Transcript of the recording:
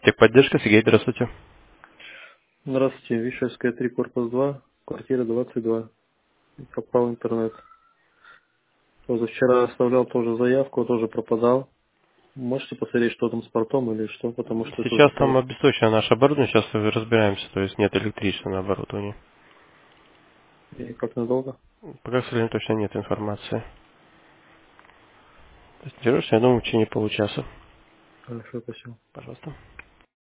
Техподдержка, Сергей, здравствуйте. Здравствуйте, Вишевская, 3, корпус 2, квартира 22. Пропал интернет. Позавчера оставлял тоже заявку, тоже пропадал. Можете посмотреть, что там с портом или что, потому что это Сейчас уже там тоже. обесточено наше оборудование, сейчас разбираемся, то есть нет электричества на оборудовании. И как надолго? Пока, к сожалению, точно нет информации. То есть, я думаю, в течение получаса. Хорошо, спасибо. Пожалуйста.